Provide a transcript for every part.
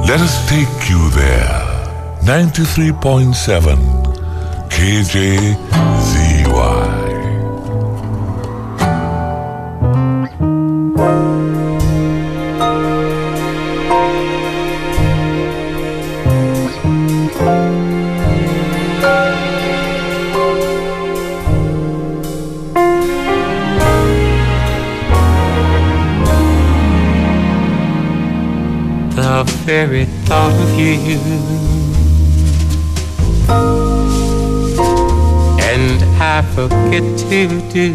Let us take you there. 93.7 KJZY. The very thought of you, and I forget to do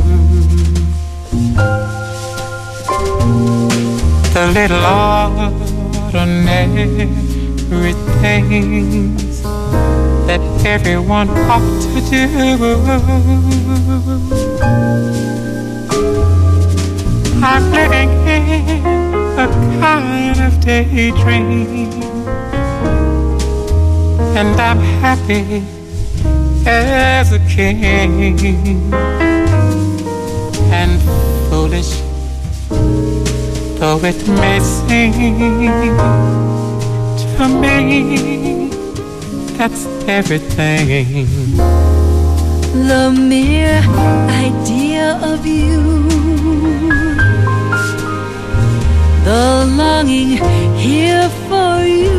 the little ordinary things that everyone ought to do. I'm living in a kind of daydream, and I'm happy as a king, and foolish though it may seem to me, that's everything. The mere idea of you, the longing here for you,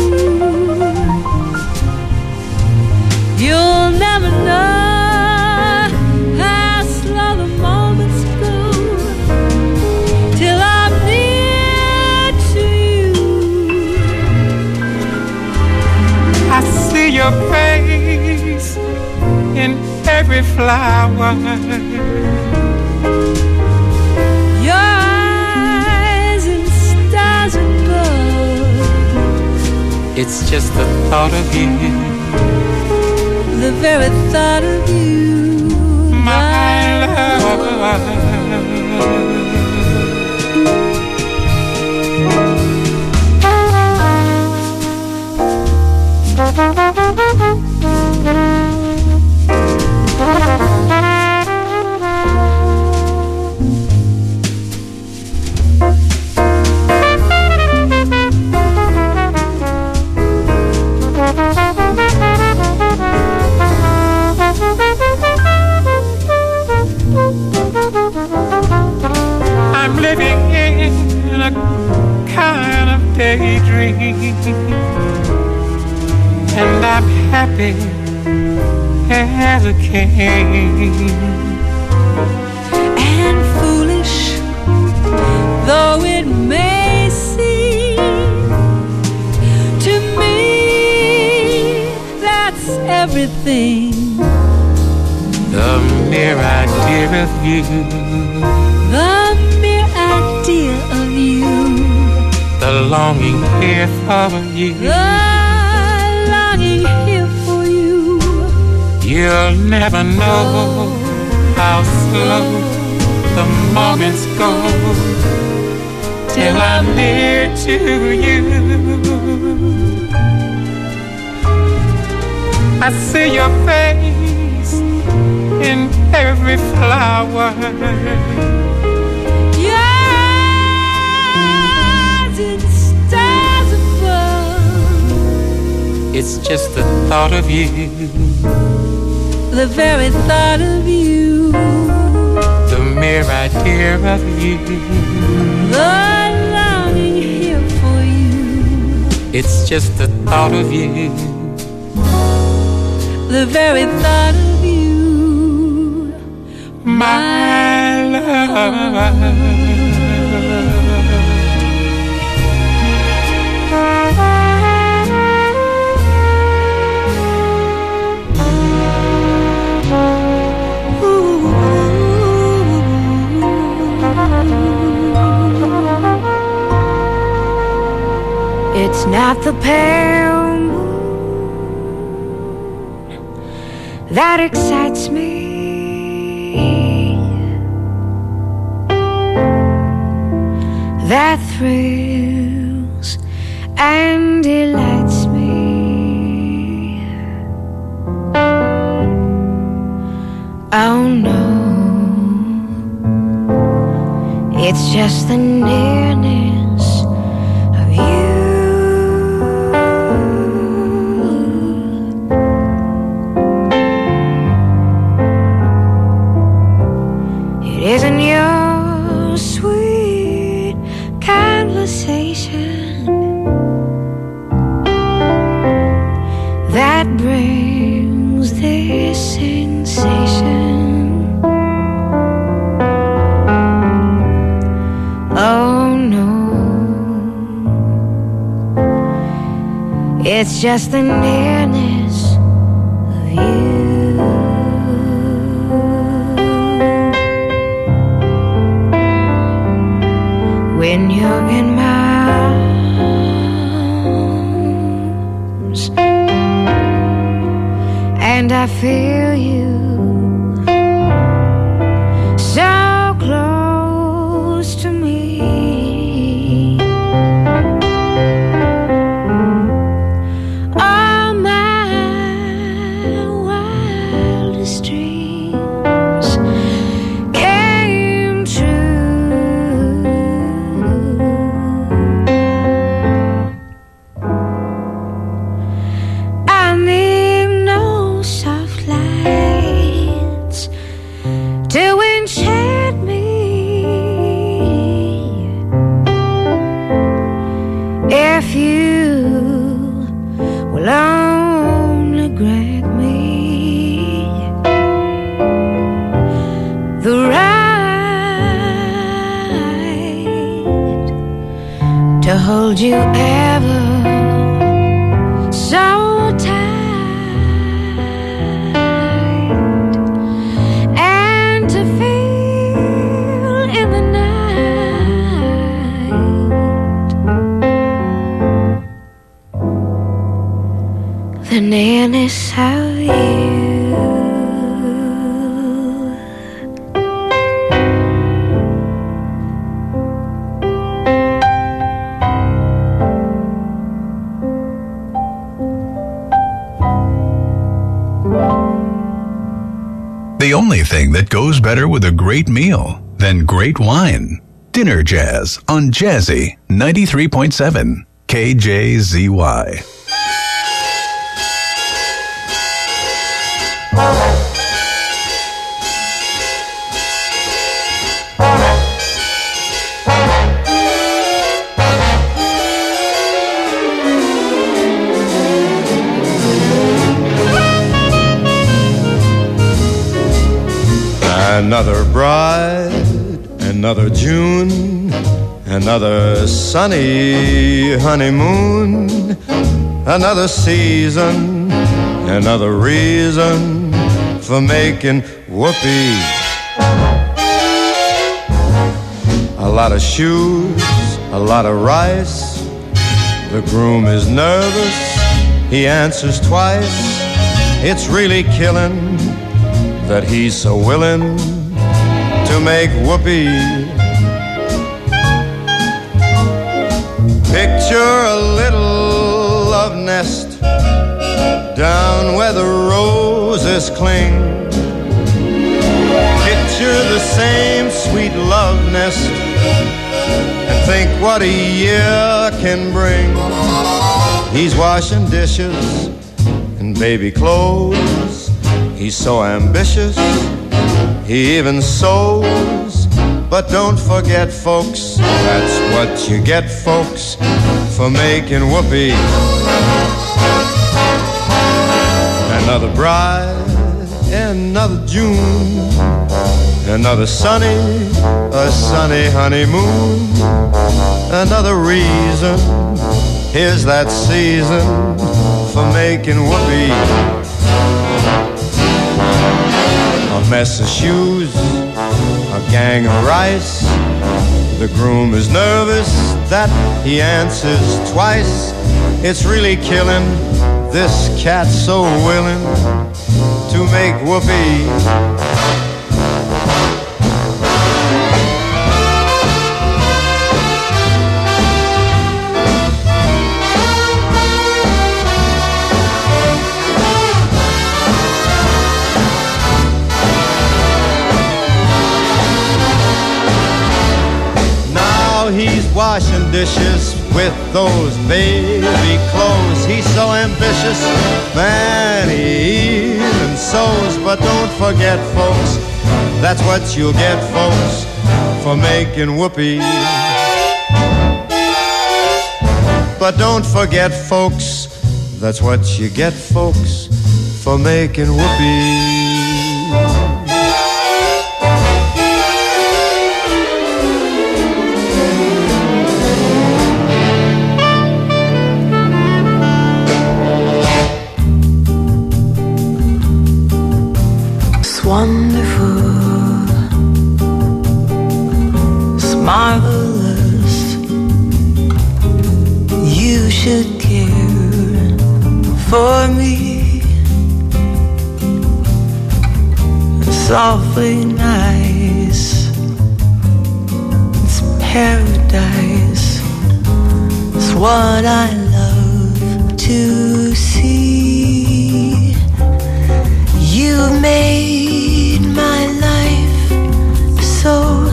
you'll never know how slow the moments go till I'm near to you. I see your face in every flower, it's just the thought of you, the very thought of you, my love. I'm living in a kind of daydream, and I'm happy as a king, and foolish though it may seem to me, that's everything. The mere idea of you, the mere idea of you, the longing here for you, the longing here for you. You'll never know how slow the moments go till I'm near to you. I see your face in every flower, yours in stars above. It's just the thought of you, the very thought of you, the mere idea of you, the longing here for you. It's just the thought of you, the very thought of you, my love. It's not the pale moon that excites me, that thrills and delights me. Oh no, it's just the nearness of you. station that brings this sensation. Oh no, it's just the nearness of you. When you're in my arms and I feel you so close to me, all my wildest dreams came true. I need no soft lights to enchant me. If you will only grant me the right to hold you ever so tight and to feel in the night the nearness of you. The only thing that goes better with a great meal than great wine. Dinner Jazz on Jazzy 93.7 KJZY. Another bride, another June, another sunny honeymoon, another season, another reason for making whoopee. A lot of shoes, a lot of rice. The groom is nervous, he answers twice. It's really killing that he's so willing to make whoopee. Picture a little love nest down where the roses cling. Picture the same sweet love nest and think what a year can bring. He's washing dishes and baby clothes. He's so ambitious, he even sews. But don't forget, folks, that's what you get, folks, for making whoopee. Another bride, another June, another sunny honeymoon, another reason, here's that season for making whoopee. A mess of shoes, a gang of rice. The groom is nervous that he answers twice. It's really killing, this cat's so willing to make whoopee. He's washing dishes with those baby clothes. He's so ambitious, man, he even sews. But don't forget, folks, that's what you'll get, folks, for making whoopee. But don't forget, folks, that's what you get, folks, for making whoopee. Wonderful, it's marvelous. You should care for me. It's awfully nice. It's paradise. It's what I love to see. You made my life so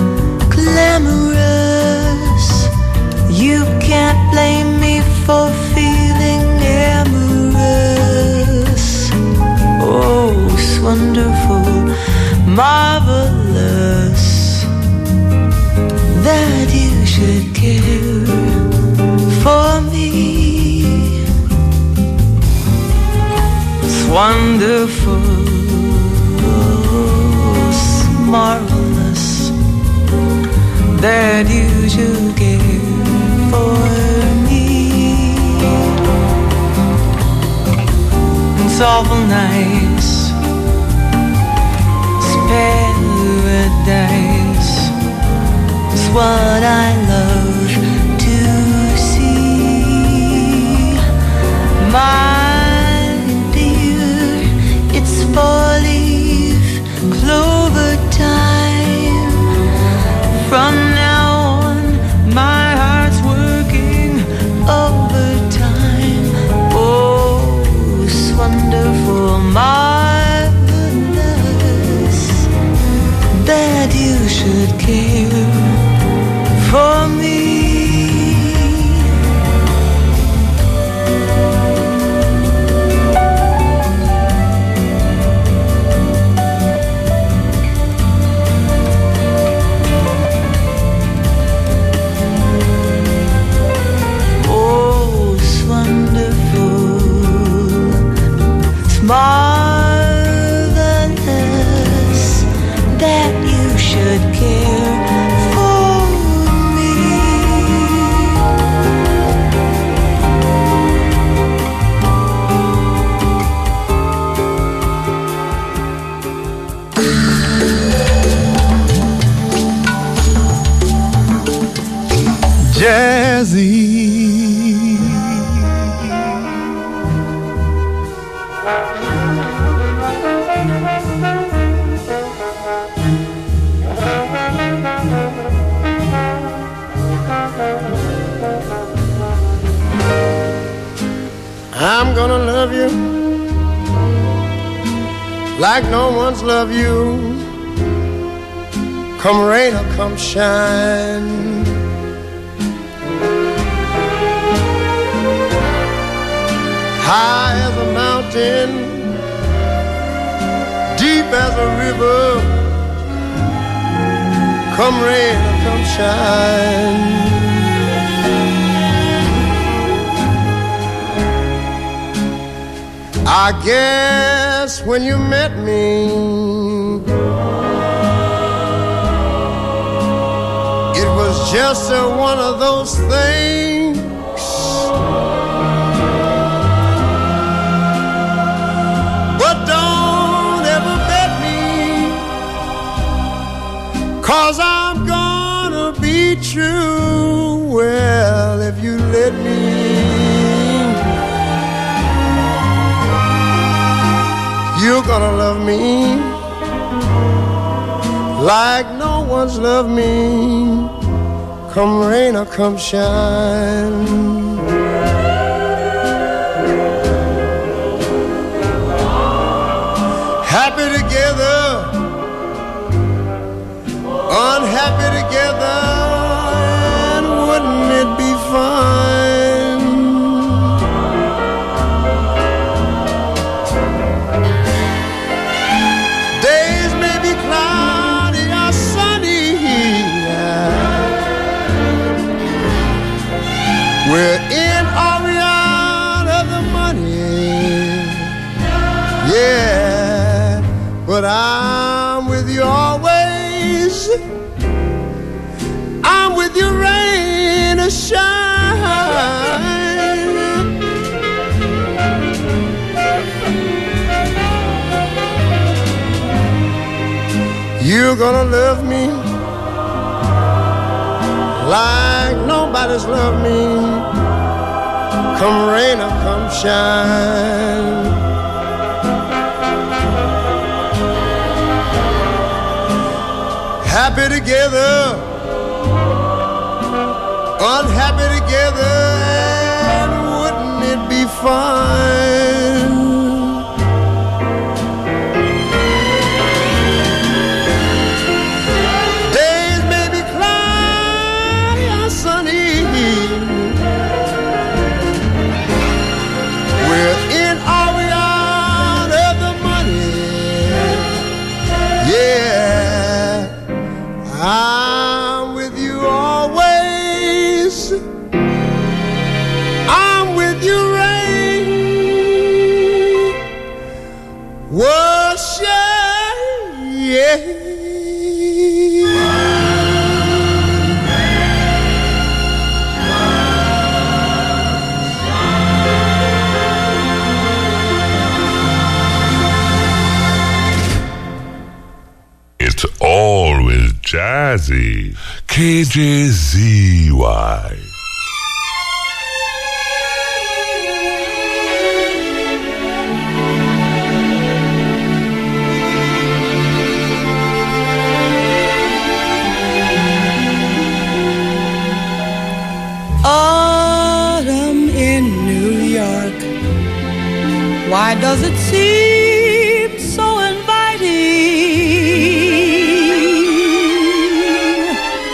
glamorous. You can't blame me for feeling amorous. Oh, it's wonderful, marvelous that you should care for me. It's wonderful, marvelous that you should care for me. It's awful nice. It's paradise. It's what I love to see. My dear, it's 4-leaf clover time. From now on, my heart's working overtime. Oh, it's wonderful, marvelous that you should care for me. Marvelous that you should care for me. Jazzy. I'm gonna love you like no one's loved you, come rain or come shine. High as a mountain, deep as a river, come rain or come shine. I guess when you met me, it was just one of those things. But don't ever bet me, 'cause I'm gonna be true. Well, if you let me, you're gonna love me like no one's loved me, come rain or come shine. Happy together, unhappy together, and wouldn't it be fine? Days may be cloudy or sunny, We're in or we out of the money. Yeah, but I'm with you always. I'm with you rain or shine. You're gonna love me like nobody's loved me, come rain or come shine. Happy together, unhappy together, and wouldn't it be fine? Days may be cloudy or sunny, we're in or we out of the money. Yeah, I'm with you always. I'm with you, rain. Yeah. It's always jazzy. KJZY. Autumn in New York, why does it seem so inviting?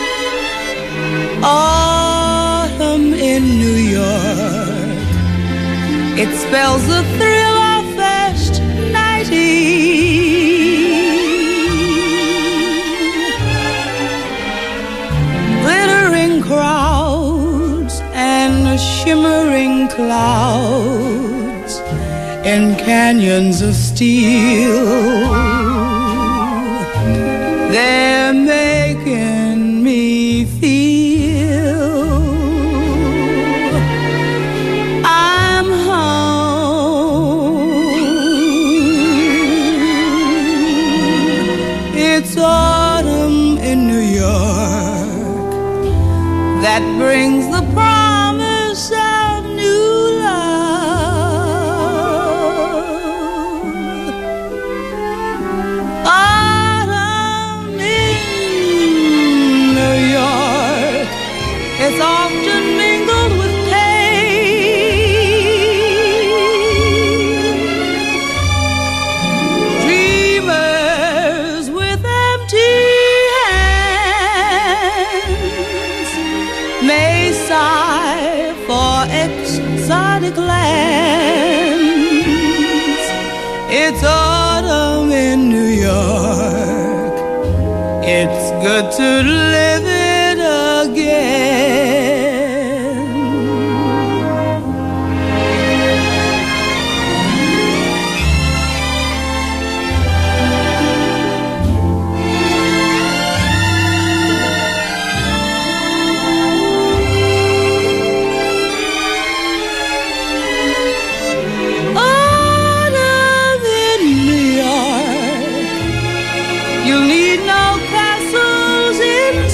Autumn in New York, it spells the thrill of first nighting. Glittering crowds and shimmering clouds in canyons of steel, they're making me feel I'm home. It's autumn in New York that brings the promise of new love. Autumn in New York is often mingled with pain. Dreamers with empty hands may sigh for exotic lands. It's autumn in New York. It's good to live it again. Autumn in New York, you'll need no castles in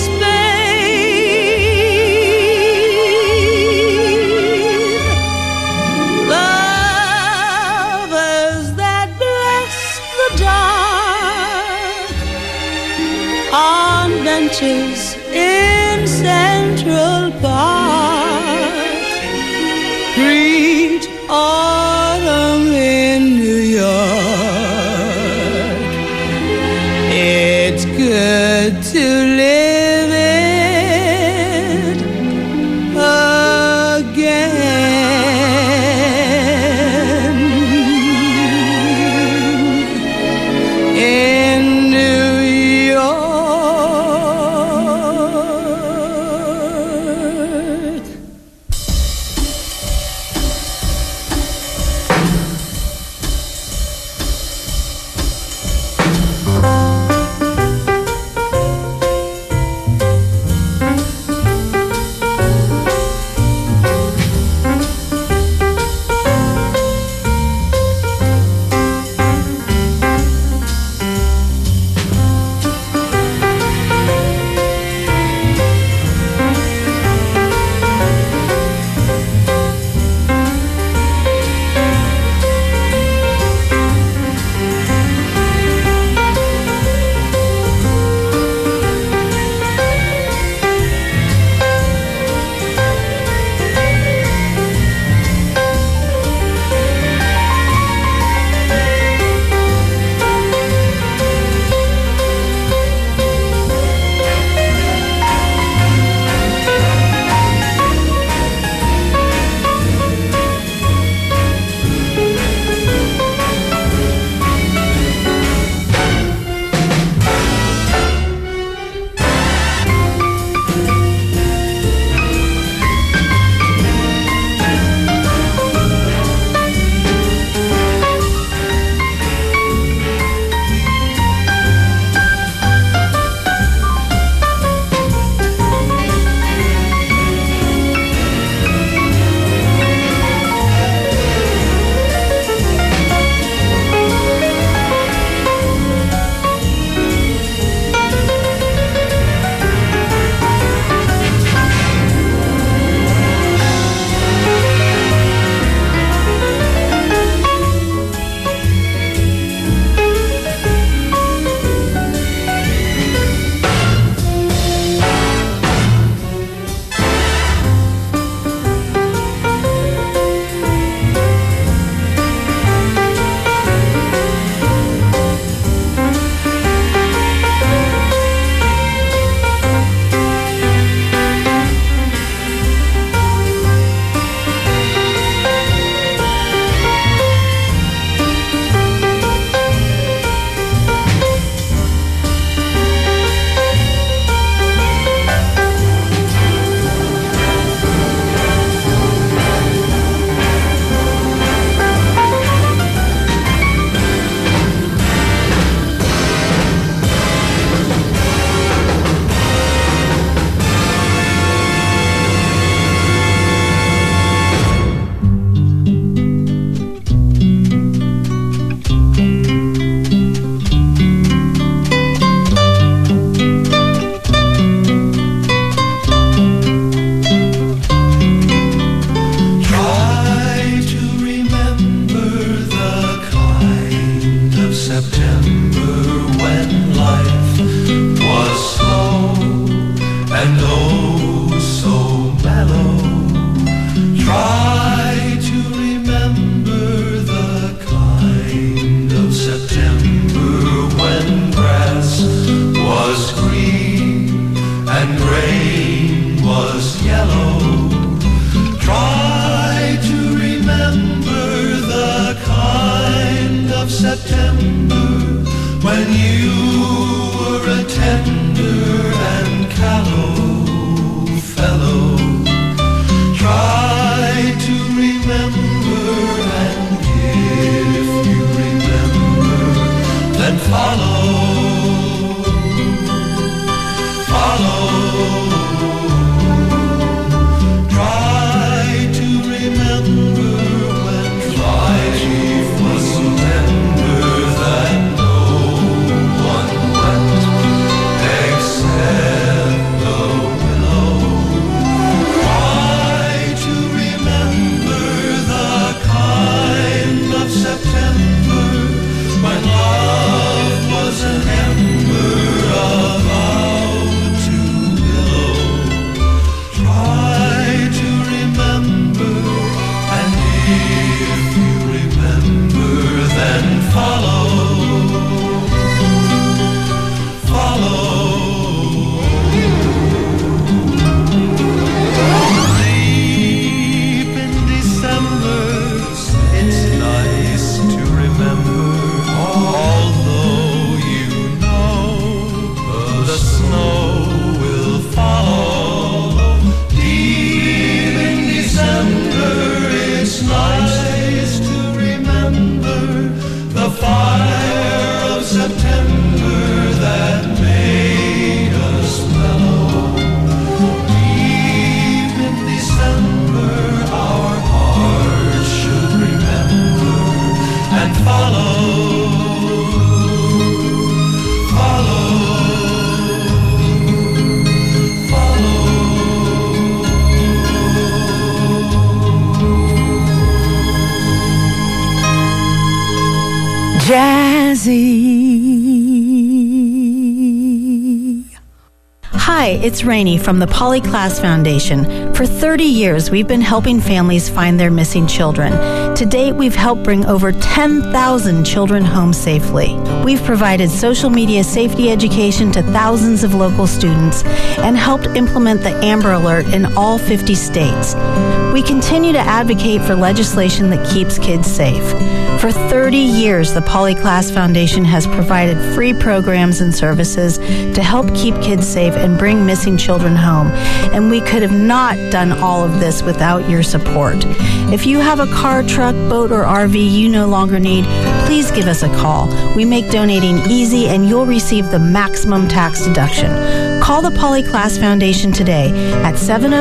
Jazzy. Hi, it's Rainey from the Polly Klaas Foundation. For 30 years, we've been helping families find their missing children. To date, we've helped bring over 10,000 children home safely. We've provided social media safety education to thousands of local students and helped implement the Amber Alert in all 50 states. We continue to advocate for legislation that keeps kids safe. For 30 years, the Polly Klaas Foundation has provided free programs and services to help keep kids safe and bring missing children home. And we could have not done all of this without your support. If you have a car, truck, boat, or RV you no longer need, please give us a call. We make donating easy and you'll receive the maximum tax deduction. Call the Polly Klaas Foundation today at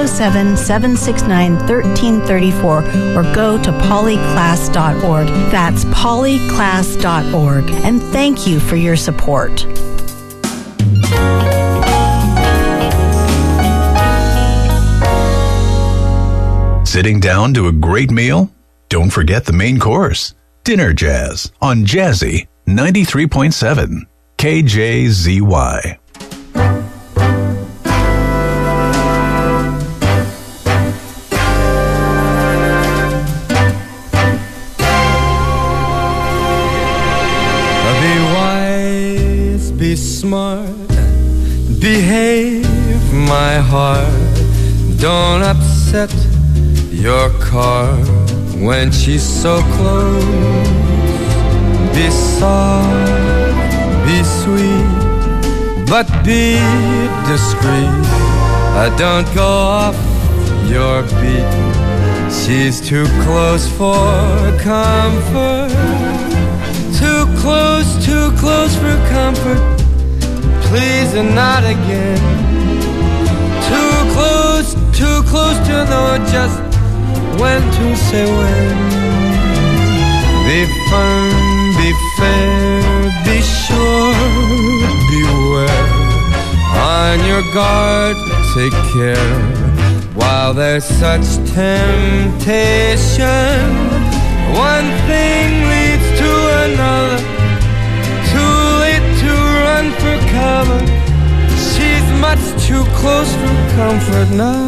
707-769-1334 or go to pollyklaas.org. That's pollyklaas.org. And thank you for your support. Sitting down to a great meal? Don't forget the main course, Dinner Jazz, on Jazzy 93.7 KJZY. Be wise, be smart, behave, my heart. Don't upset your car when she's so close. Be soft, be sweet, but be discreet. Don't go off your beat. She's too close for comfort. Too close for comfort. Please and not again. Too close to know just when to say when. Be firm, be fair, be sure, beware. On your guard, take care. While there's such temptation, one thing leads to another. Too late to run for cover. She's much too close for comfort now.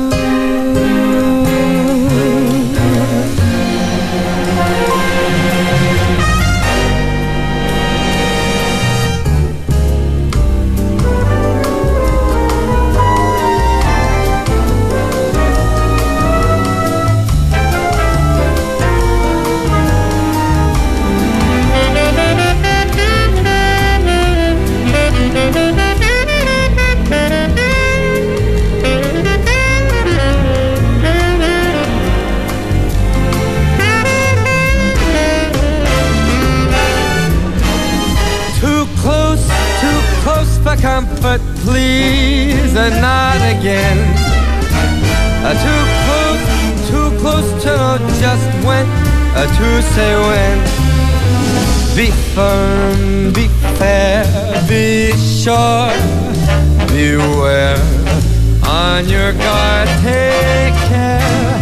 Comfort, please, and not again. Too close to know just when to say when. Be firm, be fair, be sure, beware. On your guard, take care.